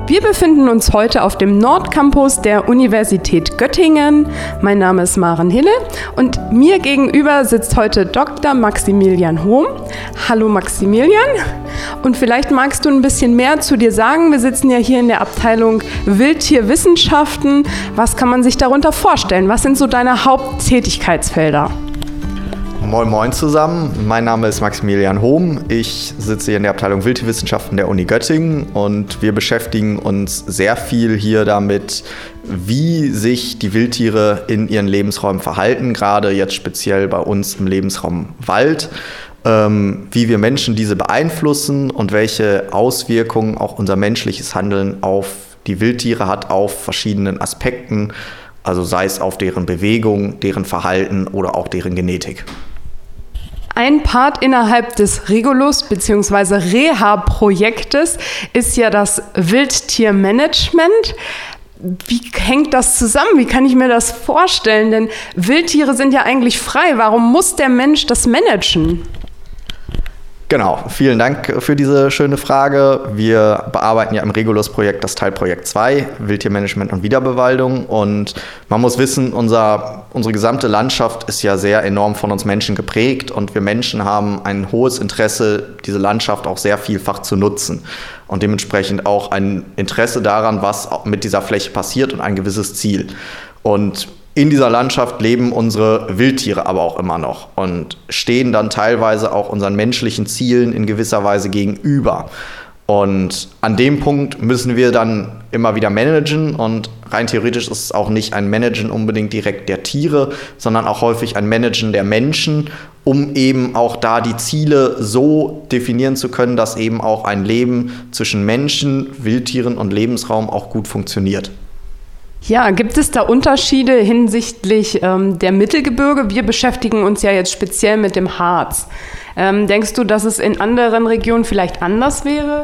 Wir befinden uns heute auf dem Nordcampus der Universität Göttingen. Mein Name ist Maren Hille und mir gegenüber sitzt heute Dr. Maximilian Hohm. Hallo Maximilian. Und vielleicht magst du ein bisschen mehr zu dir sagen. Wir sitzen ja hier in der Abteilung Wildtierwissenschaften. Was kann man sich darunter vorstellen? Was sind so deine Haupttätigkeitsfelder? Moin Moin zusammen, mein Name ist Maximilian Hohm. Ich sitze hier in der Abteilung Wildtierwissenschaften der Uni Göttingen und wir beschäftigen uns sehr viel hier damit, wie sich die Wildtiere in ihren Lebensräumen verhalten, gerade jetzt speziell bei uns im Lebensraum Wald, wie wir Menschen diese beeinflussen und welche Auswirkungen auch unser menschliches Handeln auf die Wildtiere hat, auf verschiedenen Aspekten, also sei es auf deren Bewegung, deren Verhalten oder auch deren Genetik. Ein Part innerhalb des Regulus bzw. Reha-Projektes ist ja das Wildtiermanagement. Wie hängt das zusammen? Wie kann ich mir das vorstellen? Denn Wildtiere sind ja eigentlich frei. Warum muss der Mensch das managen? Genau, vielen Dank für diese schöne Frage. Wir bearbeiten ja im Regulus-Projekt das Teilprojekt 2, Wildtiermanagement und Wiederbewaldung. Und man muss wissen, unsere gesamte Landschaft ist ja sehr enorm von uns Menschen geprägt und wir Menschen haben ein hohes Interesse, diese Landschaft auch sehr vielfach zu nutzen. Und dementsprechend auch ein Interesse daran, was mit dieser Fläche passiert und ein gewisses Ziel. Und in dieser Landschaft leben unsere Wildtiere aber auch immer noch und stehen dann teilweise auch unseren menschlichen Zielen in gewisser Weise gegenüber. Und an dem Punkt müssen wir dann immer wieder managen und rein theoretisch ist es auch nicht ein Managen unbedingt direkt der Tiere, sondern auch häufig ein Managen der Menschen, um eben auch da die Ziele so definieren zu können, dass eben auch ein Leben zwischen Menschen, Wildtieren und Lebensraum auch gut funktioniert. Ja, gibt es da Unterschiede hinsichtlich der Mittelgebirge? Wir beschäftigen uns ja jetzt speziell mit dem Harz. Denkst du, dass es in anderen Regionen vielleicht anders wäre?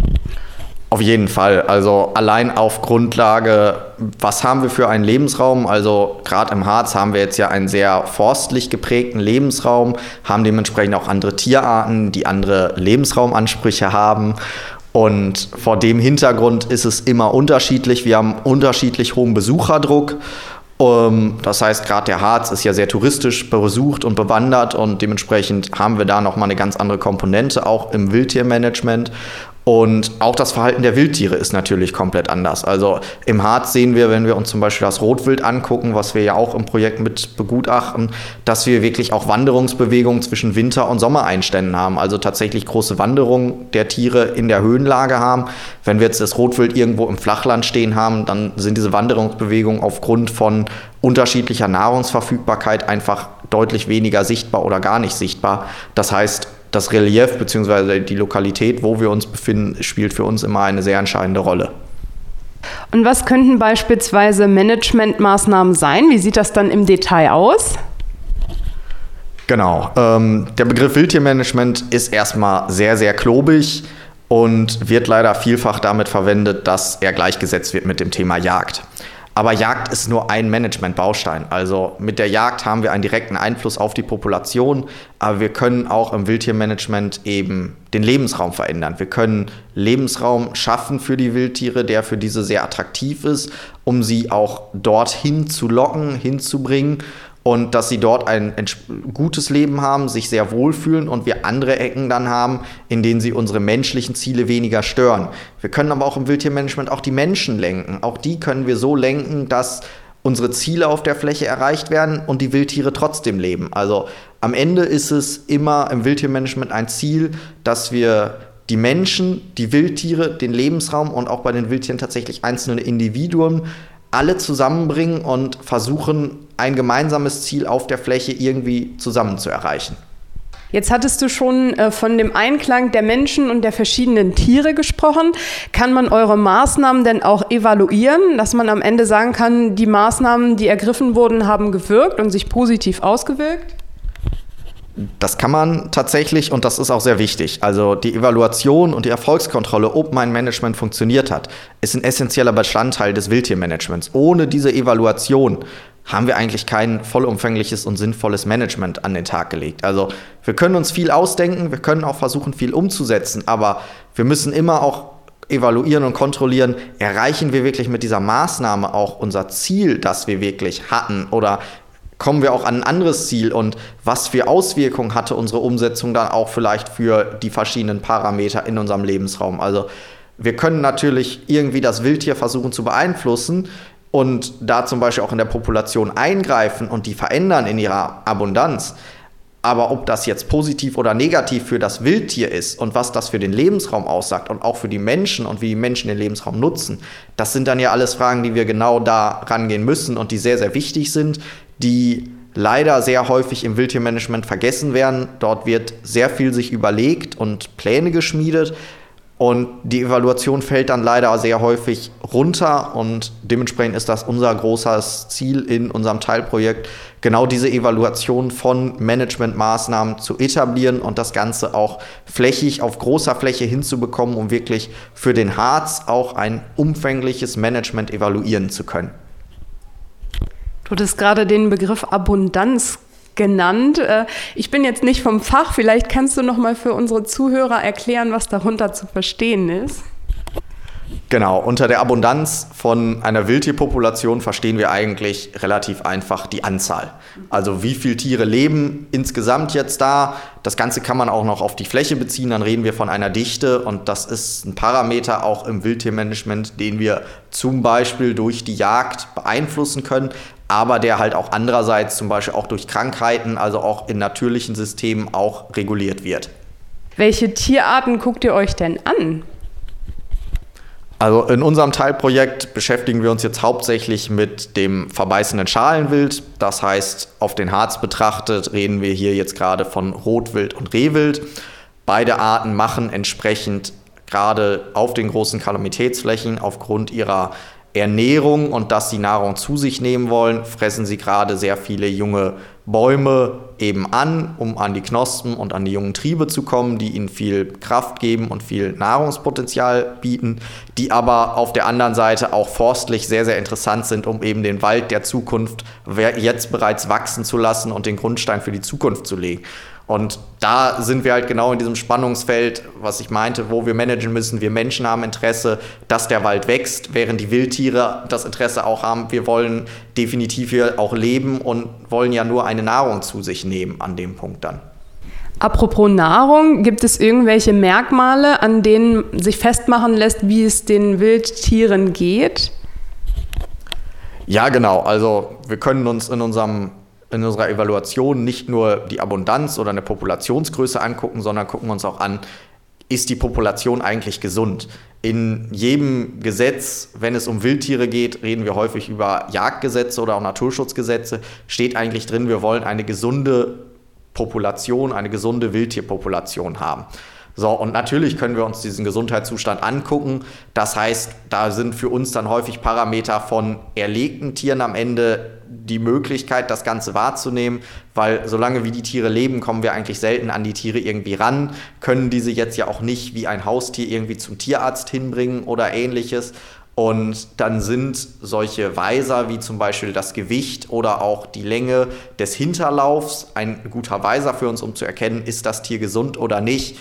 Auf jeden Fall. Also allein auf Grundlage, was haben wir für einen Lebensraum? Also gerade im Harz haben wir jetzt ja einen sehr forstlich geprägten Lebensraum, haben dementsprechend auch andere Tierarten, die andere Lebensraumansprüche haben. Und vor dem Hintergrund ist es immer unterschiedlich. Wir haben unterschiedlich hohen Besucherdruck. Das heißt, gerade der Harz ist ja sehr touristisch besucht und bewandert und dementsprechend haben wir da nochmal eine ganz andere Komponente, auch im Wildtiermanagement. Und auch das Verhalten der Wildtiere ist natürlich komplett anders. Also im Harz sehen wir, wenn wir uns zum Beispiel das Rotwild angucken, was wir ja auch im Projekt mit begutachten, dass wir wirklich auch Wanderungsbewegungen zwischen Winter- und Sommereinständen haben. Also tatsächlich große Wanderungen der Tiere in der Höhenlage haben. Wenn wir jetzt das Rotwild irgendwo im Flachland stehen haben, dann sind diese Wanderungsbewegungen aufgrund von unterschiedlicher Nahrungsverfügbarkeit einfach deutlich weniger sichtbar oder gar nicht sichtbar. Das heißt, das Relief bzw. die Lokalität, wo wir uns befinden, spielt für uns immer eine sehr entscheidende Rolle. Und was könnten beispielsweise Managementmaßnahmen sein? Wie sieht das dann im Detail aus? Genau, der Begriff Wildtiermanagement ist erstmal sehr, sehr klobig und wird leider vielfach damit verwendet, dass er gleichgesetzt wird mit dem Thema Jagd. Aber Jagd ist nur ein Managementbaustein. Also mit der Jagd haben wir einen direkten Einfluss auf die Population, aber wir können auch im Wildtiermanagement eben den Lebensraum verändern. Wir können Lebensraum schaffen für die Wildtiere, der für diese sehr attraktiv ist, um sie auch dorthin zu locken, hinzubringen und dass sie dort ein gutes Leben haben, sich sehr wohlfühlen und wir andere Ecken dann haben, in denen sie unsere menschlichen Ziele weniger stören. Wir können aber auch im Wildtiermanagement auch die Menschen lenken. Auch die können wir so lenken, dass unsere Ziele auf der Fläche erreicht werden und die Wildtiere trotzdem leben. Also am Ende ist es immer im Wildtiermanagement ein Ziel, dass wir die Menschen, die Wildtiere, den Lebensraum und auch bei den Wildtieren tatsächlich einzelne Individuen alle zusammenbringen und versuchen, ein gemeinsames Ziel auf der Fläche irgendwie zusammen zu erreichen. Jetzt hattest du schon von dem Einklang der Menschen und der verschiedenen Tiere gesprochen. Kann man eure Maßnahmen denn auch evaluieren, dass man am Ende sagen kann, die Maßnahmen, die ergriffen wurden, haben gewirkt und sich positiv ausgewirkt? Das kann man tatsächlich und das ist auch sehr wichtig. Also die Evaluation und die Erfolgskontrolle, ob mein Management funktioniert hat, ist ein essentieller Bestandteil des Wildtiermanagements. Ohne diese Evaluation haben wir eigentlich kein vollumfängliches und sinnvolles Management an den Tag gelegt. Also wir können uns viel ausdenken, wir können auch versuchen, viel umzusetzen, aber wir müssen immer auch evaluieren und kontrollieren, erreichen wir wirklich mit dieser Maßnahme auch unser Ziel, das wir wirklich hatten, oder kommen wir auch an ein anderes Ziel und was für Auswirkungen hatte unsere Umsetzung dann auch vielleicht für die verschiedenen Parameter in unserem Lebensraum. Also wir können natürlich irgendwie das Wildtier versuchen zu beeinflussen und da zum Beispiel auch in der Population eingreifen und die verändern in ihrer Abundanz. Aber ob das jetzt positiv oder negativ für das Wildtier ist und was das für den Lebensraum aussagt und auch für die Menschen und wie die Menschen den Lebensraum nutzen, das sind dann ja alles Fragen, die wir genau da rangehen müssen und die sehr, sehr wichtig sind, die leider sehr häufig im Wildtiermanagement vergessen werden. Dort wird sehr viel sich überlegt und Pläne geschmiedet. Und die Evaluation fällt dann leider sehr häufig runter und dementsprechend ist das unser großes Ziel in unserem Teilprojekt, genau diese Evaluation von Managementmaßnahmen zu etablieren und das Ganze auch flächig auf großer Fläche hinzubekommen, um wirklich für den Harz auch ein umfängliches Management evaluieren zu können. Du hattest gerade den Begriff Abundanz genannt. Ich bin jetzt nicht vom Fach, vielleicht kannst du noch mal für unsere Zuhörer erklären, was darunter zu verstehen ist. Genau, unter der Abundanz von einer Wildtierpopulation verstehen wir eigentlich relativ einfach die Anzahl. Also wie viele Tiere leben insgesamt jetzt da. Das Ganze kann man auch noch auf die Fläche beziehen, dann reden wir von einer Dichte und das ist ein Parameter auch im Wildtiermanagement, den wir zum Beispiel durch die Jagd beeinflussen können, aber der halt auch andererseits zum Beispiel auch durch Krankheiten, also auch in natürlichen Systemen auch reguliert wird. Welche Tierarten guckt ihr euch denn an? Also in unserem Teilprojekt beschäftigen wir uns jetzt hauptsächlich mit dem verbeißenden Schalenwild. Das heißt, auf den Harz betrachtet reden wir hier jetzt gerade von Rotwild und Rehwild. Beide Arten machen entsprechend gerade auf den großen Kalamitätsflächen aufgrund ihrer Ernährung und dass sie Nahrung zu sich nehmen wollen, fressen sie gerade sehr viele junge Bäume eben an, um an die Knospen und an die jungen Triebe zu kommen, die ihnen viel Kraft geben und viel Nahrungspotenzial bieten, die aber auf der anderen Seite auch forstlich sehr, sehr interessant sind, um eben den Wald der Zukunft jetzt bereits wachsen zu lassen und den Grundstein für die Zukunft zu legen. Und da sind wir halt genau in diesem Spannungsfeld, was ich meinte, wo wir managen müssen. Wir Menschen haben Interesse, dass der Wald wächst, während die Wildtiere das Interesse auch haben. Wir wollen definitiv hier auch leben und wollen ja nur eine Nahrung zu sich nehmen an dem Punkt dann. Apropos Nahrung, gibt es irgendwelche Merkmale, an denen sich festmachen lässt, wie es den Wildtieren geht? Ja, genau. Also wir können uns in unserer Evaluation nicht nur die Abundanz oder eine Populationsgröße angucken, sondern gucken uns auch an, ist die Population eigentlich gesund? In jedem Gesetz, wenn es um Wildtiere geht, reden wir häufig über Jagdgesetze oder auch Naturschutzgesetze, steht eigentlich drin, wir wollen eine gesunde Population, eine gesunde Wildtierpopulation haben. So, und natürlich können wir uns diesen Gesundheitszustand angucken. Das heißt, da sind für uns dann häufig Parameter von erlegten Tieren am Ende die Möglichkeit, das Ganze wahrzunehmen, weil solange wie die Tiere leben, kommen wir eigentlich selten an die Tiere irgendwie ran, können diese jetzt ja auch nicht wie ein Haustier irgendwie zum Tierarzt hinbringen oder ähnliches. Und dann sind solche Weiser wie zum Beispiel das Gewicht oder auch die Länge des Hinterlaufs ein guter Weiser für uns, um zu erkennen, ist das Tier gesund oder nicht.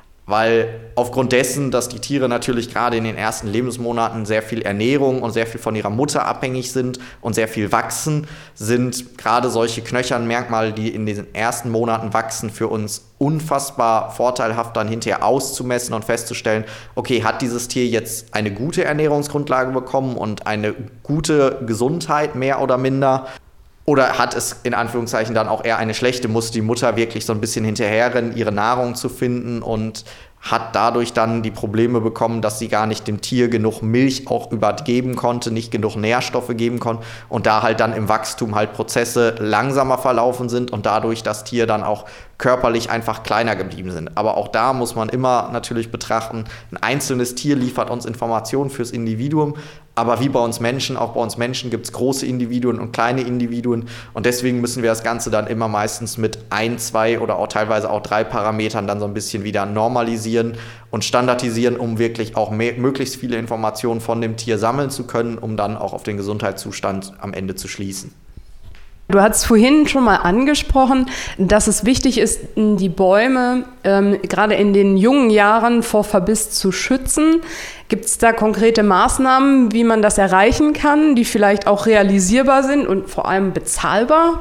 Weil aufgrund dessen, dass die Tiere natürlich gerade in den ersten Lebensmonaten sehr viel Ernährung und sehr viel von ihrer Mutter abhängig sind und sehr viel wachsen, sind gerade solche knöchernen Merkmale, die in den ersten Monaten wachsen, für uns unfassbar vorteilhaft dann hinterher auszumessen und festzustellen, okay, hat dieses Tier jetzt eine gute Ernährungsgrundlage bekommen und eine gute Gesundheit mehr oder minder? Oder hat es in Anführungszeichen dann auch eher eine schlechte, muss die Mutter wirklich so ein bisschen hinterherrennen, ihre Nahrung zu finden und hat dadurch dann die Probleme bekommen, dass sie gar nicht dem Tier genug Milch auch übergeben konnte, nicht genug Nährstoffe geben konnte und da halt dann im Wachstum halt Prozesse langsamer verlaufen sind und dadurch das Tier dann auch körperlich einfach kleiner geblieben sind. Aber auch da muss man immer natürlich betrachten, ein einzelnes Tier liefert uns Informationen fürs Individuum, aber wie bei uns Menschen, auch bei uns Menschen gibt es große Individuen und kleine Individuen und deswegen müssen wir das Ganze dann immer meistens mit 1, 2 oder auch teilweise auch 3 Parametern dann so ein bisschen wieder normalisieren und standardisieren, um wirklich auch möglichst viele Informationen von dem Tier sammeln zu können, um dann auch auf den Gesundheitszustand am Ende zu schließen. Du hast vorhin schon mal angesprochen, dass es wichtig ist, die Bäume gerade in den jungen Jahren vor Verbiss zu schützen. Gibt es da konkrete Maßnahmen, wie man das erreichen kann, die vielleicht auch realisierbar sind und vor allem bezahlbar?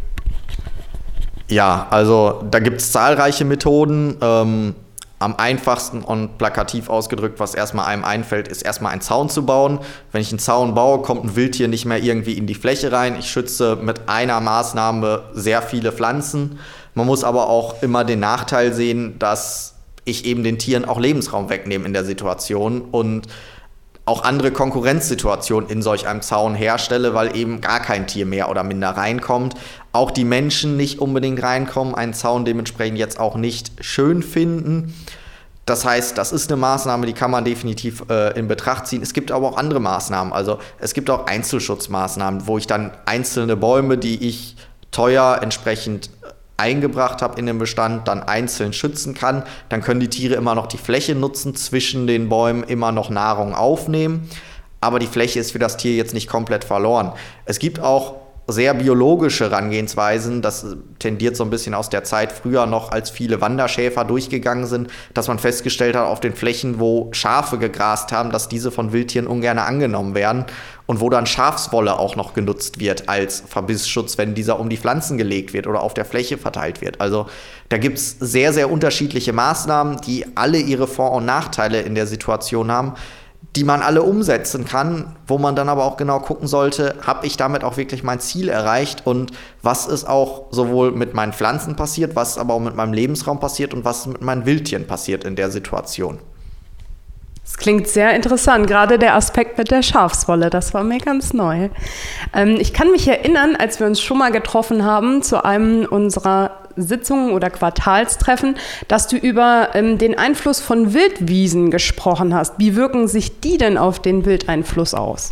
Ja, also da gibt es zahlreiche Methoden. Am einfachsten und plakativ ausgedrückt, was erstmal einem einfällt, ist erstmal einen Zaun zu bauen. Wenn ich einen Zaun baue, kommt ein Wildtier nicht mehr irgendwie in die Fläche rein. Ich schütze mit einer Maßnahme sehr viele Pflanzen. Man muss aber auch immer den Nachteil sehen, dass ich eben den Tieren auch Lebensraum wegnehme in der Situation und auch andere Konkurrenzsituationen in solch einem Zaun herstelle, weil eben gar kein Tier mehr oder minder reinkommt. Auch die Menschen nicht unbedingt reinkommen, einen Zaun dementsprechend jetzt auch nicht schön finden. Das heißt, das ist eine Maßnahme, die kann man definitiv in Betracht ziehen. Es gibt aber auch andere Maßnahmen. Also es gibt auch Einzelschutzmaßnahmen, wo ich dann einzelne Bäume, die ich teuer entsprechend eingebracht habe in den Bestand, dann einzeln schützen kann. Dann können die Tiere immer noch die Fläche nutzen, zwischen den Bäumen immer noch Nahrung aufnehmen. Aber die Fläche ist für das Tier jetzt nicht komplett verloren. Es gibt auch sehr biologische Herangehensweisen, das tendiert so ein bisschen aus der Zeit früher noch, als viele Wanderschäfer durchgegangen sind, dass man festgestellt hat, auf den Flächen, wo Schafe gegrast haben, dass diese von Wildtieren ungern angenommen werden und wo dann Schafswolle auch noch genutzt wird als Verbissschutz, wenn dieser um die Pflanzen gelegt wird oder auf der Fläche verteilt wird. Also da gibt es sehr, sehr unterschiedliche Maßnahmen, die alle ihre Vor- und Nachteile in der Situation haben, die man alle umsetzen kann, wo man dann aber auch genau gucken sollte, habe ich damit auch wirklich mein Ziel erreicht und was ist auch sowohl mit meinen Pflanzen passiert, was aber auch mit meinem Lebensraum passiert und was mit meinen Wildtieren passiert in der Situation. Das klingt sehr interessant, gerade der Aspekt mit der Schafswolle, das war mir ganz neu. Ich kann mich erinnern, als wir uns schon mal getroffen haben zu einem unserer Sitzungen oder Quartalstreffen, dass du über den Einfluss von Wildwiesen gesprochen hast. Wie wirken sich die denn auf den Wildeinfluss aus?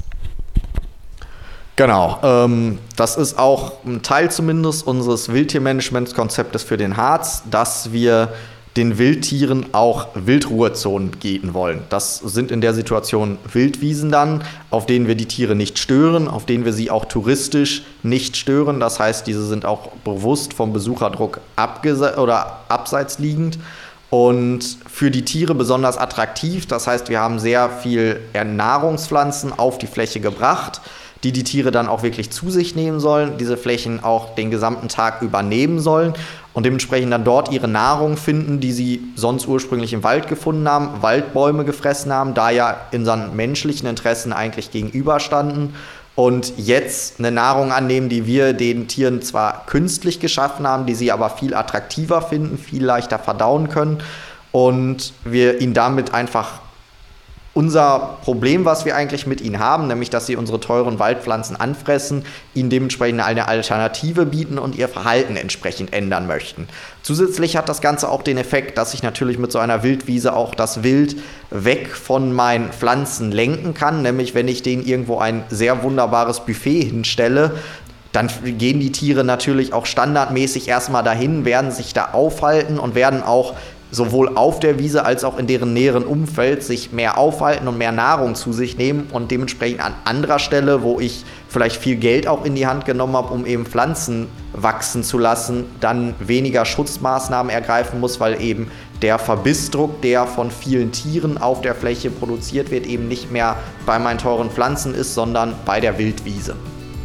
Genau, das ist auch ein Teil zumindest unseres Wildtiermanagementkonzeptes für den Harz, dass wir den Wildtieren auch Wildruhezonen bieten wollen. Das sind in der Situation Wildwiesen dann, auf denen wir die Tiere nicht stören, auf denen wir sie auch touristisch nicht stören. Das heißt, diese sind auch bewusst vom Besucherdruck abseits liegend und für die Tiere besonders attraktiv. Das heißt, wir haben sehr viel Nahrungspflanzen auf die Fläche gebracht, die Tiere dann auch wirklich zu sich nehmen sollen, diese Flächen auch den gesamten Tag übernehmen sollen und dementsprechend dann dort ihre Nahrung finden, die sie sonst ursprünglich im Wald gefunden haben, Waldbäume gefressen haben, da ja unseren menschlichen Interessen eigentlich gegenüberstanden und jetzt eine Nahrung annehmen, die wir den Tieren zwar künstlich geschaffen haben, die sie aber viel attraktiver finden, viel leichter verdauen können und wir ihnen damit einfach unser Problem, was wir eigentlich mit ihnen haben, nämlich dass sie unsere teuren Waldpflanzen anfressen, ihnen dementsprechend eine Alternative bieten und ihr Verhalten entsprechend ändern möchten. Zusätzlich hat das Ganze auch den Effekt, dass ich natürlich mit so einer Wildwiese auch das Wild weg von meinen Pflanzen lenken kann, nämlich wenn ich denen irgendwo ein sehr wunderbares Buffet hinstelle, dann gehen die Tiere natürlich auch standardmäßig erstmal dahin, werden sich da aufhalten und werden auch sowohl auf der Wiese als auch in deren näheren Umfeld sich mehr aufhalten und mehr Nahrung zu sich nehmen und dementsprechend an anderer Stelle, wo ich vielleicht viel Geld auch in die Hand genommen habe, um eben Pflanzen wachsen zu lassen, dann weniger Schutzmaßnahmen ergreifen muss, weil eben der Verbissdruck, der von vielen Tieren auf der Fläche produziert wird, eben nicht mehr bei meinen teuren Pflanzen ist, sondern bei der Wildwiese.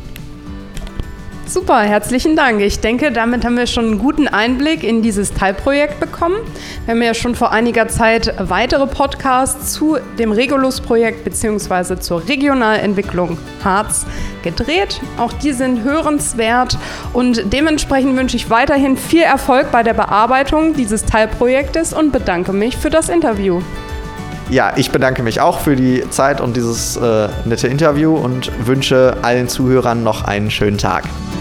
Super, herzlichen Dank. Ich denke, damit haben wir schon einen guten Einblick in dieses Teilprojekt bekommen. Wir haben ja schon vor einiger Zeit weitere Podcasts zu dem Regulus-Projekt bzw. zur Regionalentwicklung Harz gedreht. Auch die sind hörenswert und dementsprechend wünsche ich weiterhin viel Erfolg bei der Bearbeitung dieses Teilprojektes und bedanke mich für das Interview. Ja, ich bedanke mich auch für die Zeit und dieses nette Interview und wünsche allen Zuhörern noch einen schönen Tag.